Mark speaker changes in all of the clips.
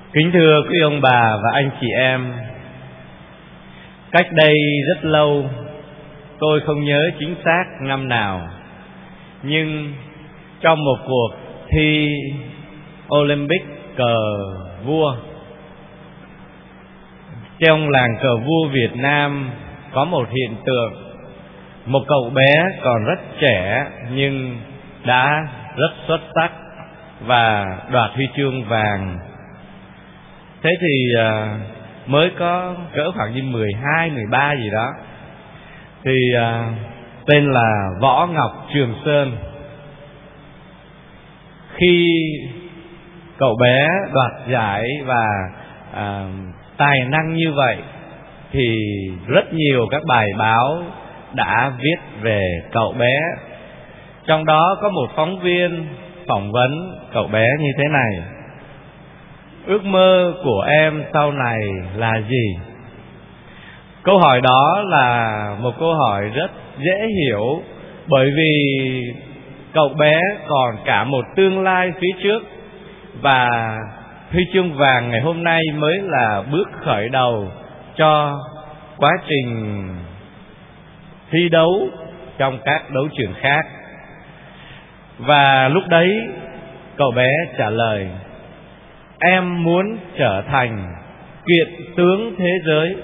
Speaker 1: Kính thưa quý ông bà và anh chị em, cách đây rất lâu, tôi không nhớ chính xác năm nào, nhưng trong một cuộc thi Olympic cờ vua, trong làng cờ vua Việt Nam có một hiện tượng, một cậu bé còn rất trẻ nhưng đã rất xuất sắc và đoạt huy chương vàng. Thế thì mới có cỡ khoảng như 12, 13 gì đó. Thì tên là Võ Ngọc Trường Sơn. Khi cậu bé đoạt giải và tài năng như vậy thì rất nhiều các bài báo đã viết về cậu bé. Trong đó có một phóng viên phỏng vấn cậu bé như thế này: ước mơ của em sau này là gì? Câu hỏi đó là một câu hỏi rất dễ hiểu, bởi vì cậu bé còn cả một tương lai phía trước, và huy chương vàng ngày hôm nay mới là bước khởi đầu cho quá trình thi đấu trong các đấu trường khác. Và lúc đấy cậu bé trả lời: em muốn trở thành kiện tướng thế giới.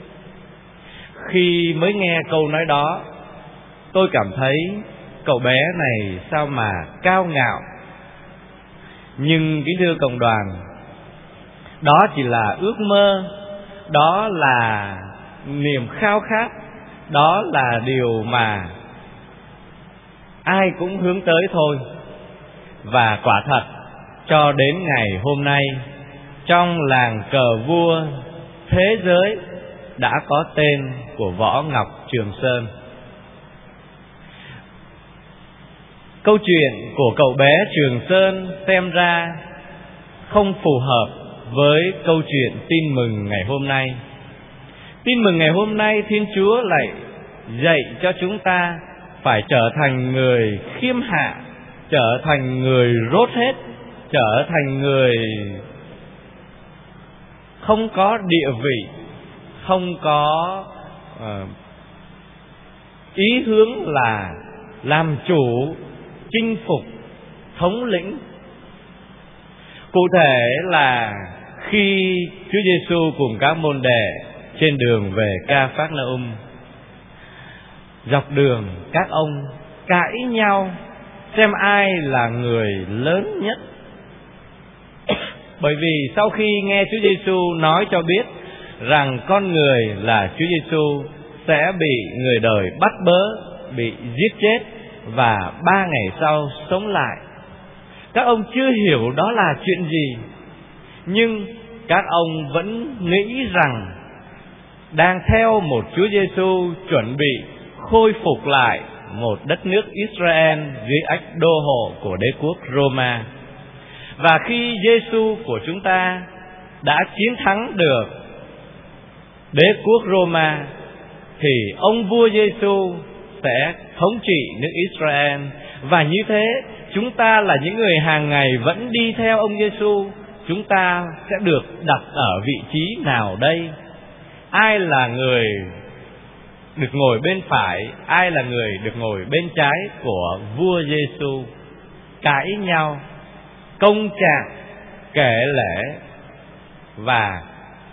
Speaker 1: Khi mới nghe câu nói đó, tôi cảm thấy cậu bé này sao mà cao ngạo. Nhưng kính thưa cộng đoàn, đó chỉ là ước mơ, đó là niềm khao khát, đó là điều mà ai cũng hướng tới thôi. Và quả thật, cho đến ngày hôm nay, trong làng cờ vua thế giới đã có tên của Võ Ngọc Trường Sơn. Câu chuyện của cậu bé Trường Sơn xem ra không phù hợp với câu chuyện tin mừng ngày hôm nay. Tin mừng ngày hôm nay, Thiên Chúa lại dạy cho chúng ta phải trở thành người khiêm hạ, trở thành người rốt hết, trở thành người không có địa vị, không có ý hướng là làm chủ, chinh phục, thống lĩnh. Cụ thể là khi Chúa Giêsu cùng các môn đệ trên đường về Ca-phác-na-um, dọc đường các ông cãi nhau xem ai là người lớn nhất. Bởi vì sau khi nghe Chúa Giêsu nói cho biết rằng con người là Chúa Giêsu sẽ bị người đời bắt bớ, bị giết chết và 3 ngày sau sống lại, các ông chưa hiểu đó là chuyện gì, nhưng các ông vẫn nghĩ rằng đang theo một Chúa Giêsu chuẩn bị khôi phục lại một đất nước Israel dưới ách đô hộ của đế quốc Roma. Và khi Giêsu của chúng ta đã chiến thắng được đế quốc Roma, thì ông vua Giêsu sẽ thống trị nước Israel. Và như thế, chúng ta là những người hàng ngày vẫn đi theo ông Giêsu, chúng ta sẽ được đặt ở vị trí nào đây? Ai là người được ngồi bên phải, ai là người được ngồi bên trái của vua Giêsu? Cãi nhau, công trạng, kể lể và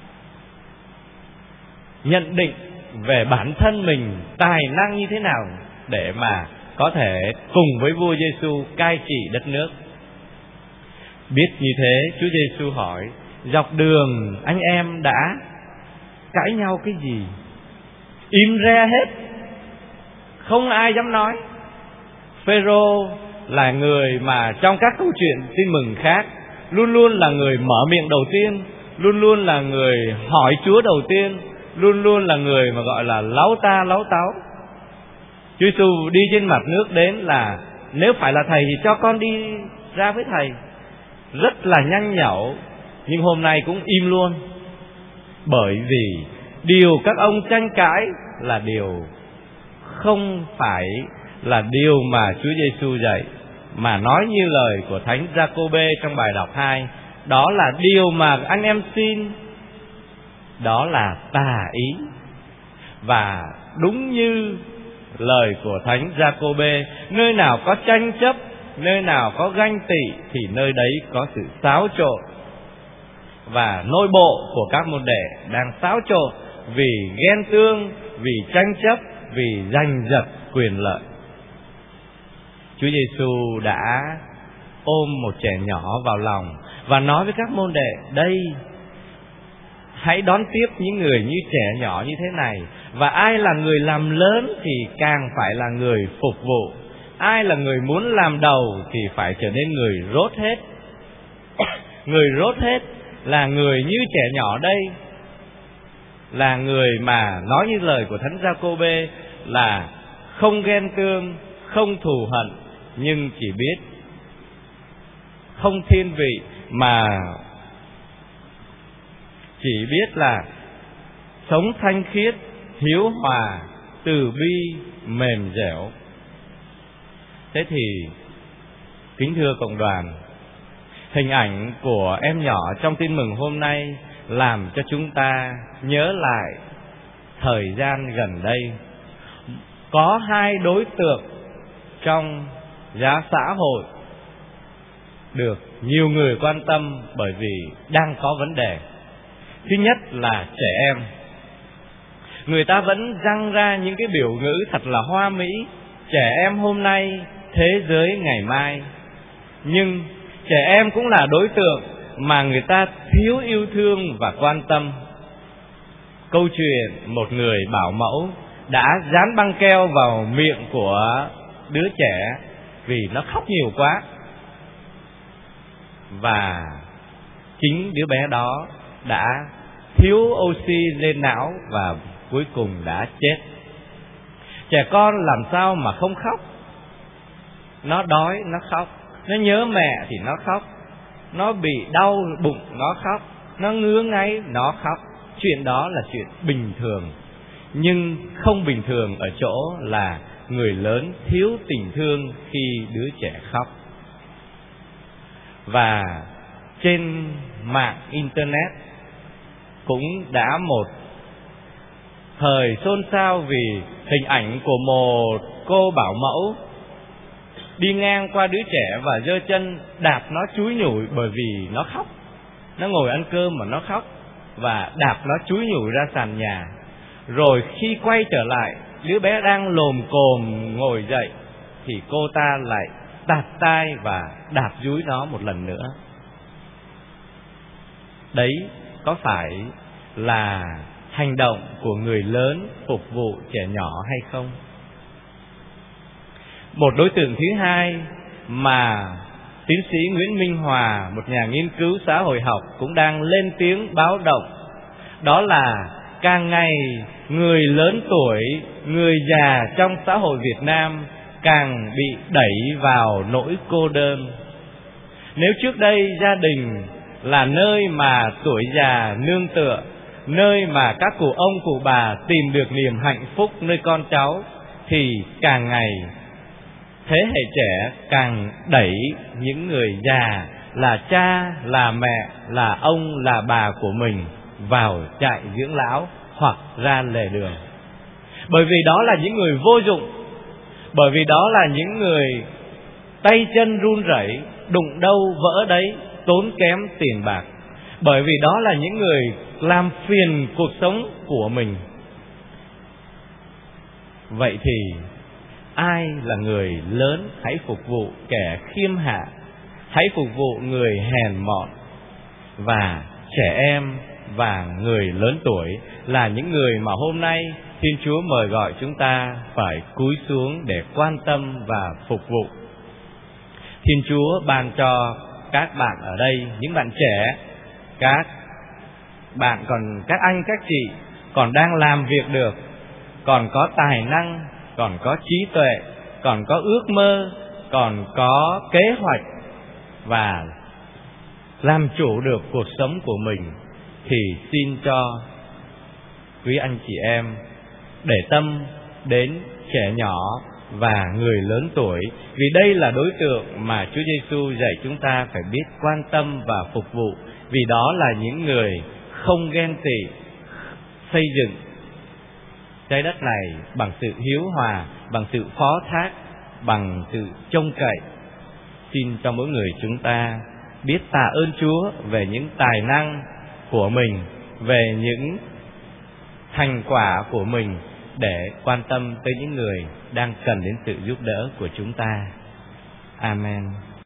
Speaker 1: nhận định về bản thân mình tài năng như thế nào để mà có thể cùng với vua Giêsu cai trị đất nước. Biết như thế, Chúa Giêsu hỏi: dọc đường anh em đã cãi nhau cái gì? Im re hết, không ai dám nói. Phêrô là người mà trong các câu chuyện tin mừng khác luôn luôn là người mở miệng đầu tiên, luôn luôn là người hỏi Chúa đầu tiên, luôn luôn là người mà gọi là láu ta láu táo. Chúa Giêsu đi trên mặt nước đến là: nếu phải là thầy thì cho con đi ra với thầy. Rất là nhanh nhảu, nhưng hôm nay cũng im luôn. Bởi vì điều các ông tranh cãi là điều không phải là điều mà Chúa Giêsu dạy, mà nói như lời của Thánh Giacôbê trong bài đọc 2: đó là điều mà anh em xin, đó là tà ý. Và đúng như lời của Thánh Giacôbê, nơi nào có tranh chấp, nơi nào có ganh tị thì nơi đấy có sự xáo trộn. Và nội bộ của các môn đệ đang xáo trộn vì ghen tương, vì tranh chấp, vì giành giật quyền lợi. Chúa Giêsu đã ôm một trẻ nhỏ vào lòng và nói với các môn đệ: đây, hãy đón tiếp những người như trẻ nhỏ như thế này. Và ai là người làm lớn thì càng phải là người phục vụ. Ai là người muốn làm đầu thì phải trở nên người rốt hết. Người rốt hết là người như trẻ nhỏ đây, là người mà nói như lời của Thánh Giacôbê là không ghen tương, không thù hận, nhưng chỉ biết không thiên vị, mà chỉ biết là sống thanh khiết, hiếu hòa, từ bi, mềm dẻo. Thế thì kính thưa cộng đoàn, hình ảnh của em nhỏ trong tin mừng hôm nay làm cho chúng ta nhớ lại thời gian gần đây. Có hai đối tượng trong giá xã hội được nhiều người quan tâm bởi vì đang có vấn đề. Thứ nhất là trẻ em. Người ta vẫn răng ra những cái biểu ngữ thật là hoa mỹ: trẻ em hôm nay, thế giới ngày mai. Nhưng trẻ em cũng là đối tượng mà người ta thiếu yêu thương và quan tâm. Câu chuyện một người bảo mẫu đã dán băng keo vào miệng của đứa trẻ vì nó khóc nhiều quá, và chính đứa bé đó đã thiếu oxy lên não và cuối cùng đã chết. Trẻ con làm sao mà không khóc? Nó đói nó khóc, nó nhớ mẹ thì nó khóc, nó bị đau bụng nó khóc, nó ngứa ngáy nó khóc. Chuyện đó là chuyện bình thường. Nhưng không bình thường ở chỗ là người lớn thiếu tình thương khi đứa trẻ khóc. Và trên mạng Internet cũng đã một thời xôn xao vì hình ảnh của một cô bảo mẫu đi ngang qua đứa trẻ và giơ chân đạp nó chúi nhủi bởi vì nó khóc. Nó ngồi ăn cơm mà nó khóc, và đạp nó chúi nhủi ra sàn nhà. Rồi khi quay trở lại, đứa bé đang lồm cồm ngồi dậy thì cô ta lại tạt tai và đạp dúi nó một lần nữa. Đấy có phải là hành động của người lớn phục vụ trẻ nhỏ hay không? Một đối tượng thứ hai mà tiến sĩ Nguyễn Minh Hòa, một nhà nghiên cứu xã hội học, cũng đang lên tiếng báo động, đó là càng ngày người lớn tuổi, người già trong xã hội Việt Nam càng bị đẩy vào nỗi cô đơn. Nếu trước đây gia đình là nơi mà tuổi già nương tựa, nơi mà các cụ ông cụ bà tìm được niềm hạnh phúc nơi con cháu, thì càng ngày thế hệ trẻ càng đẩy những người già là cha, là mẹ, là ông, là bà của mình vào trại dưỡng lão hoặc ra lề đường. Bởi vì đó là những người vô dụng, bởi vì đó là những người tay chân run rẩy, đụng đâu vỡ đấy, tốn kém tiền bạc. Bởi vì đó là những người làm phiền cuộc sống của mình. Vậy thì ai là người lớn hãy phục vụ kẻ khiêm hạ, hãy phục vụ người hèn mọn. Và trẻ em và người lớn tuổi là những người mà hôm nay Thiên Chúa mời gọi chúng ta phải cúi xuống để quan tâm và phục vụ. Thiên Chúa ban cho các bạn ở đây, những bạn trẻ, các bạn còn các anh các chị còn đang làm việc được, còn có tài năng, còn có trí tuệ, còn có ước mơ, còn có kế hoạch và làm chủ được cuộc sống của mình, thì xin cho quý anh chị em để tâm đến trẻ nhỏ và người lớn tuổi, vì đây là đối tượng mà Chúa Giêsu dạy chúng ta phải biết quan tâm và phục vụ, vì đó là những người không ghen tị, xây dựng trái đất này bằng sự hiếu hòa, bằng sự phó thác, bằng sự trông cậy. Xin cho mỗi người chúng ta biết tạ ơn Chúa về những tài năng của mình, về những thành quả của mình, để quan tâm tới những người đang cần đến sự giúp đỡ của chúng ta. Amen.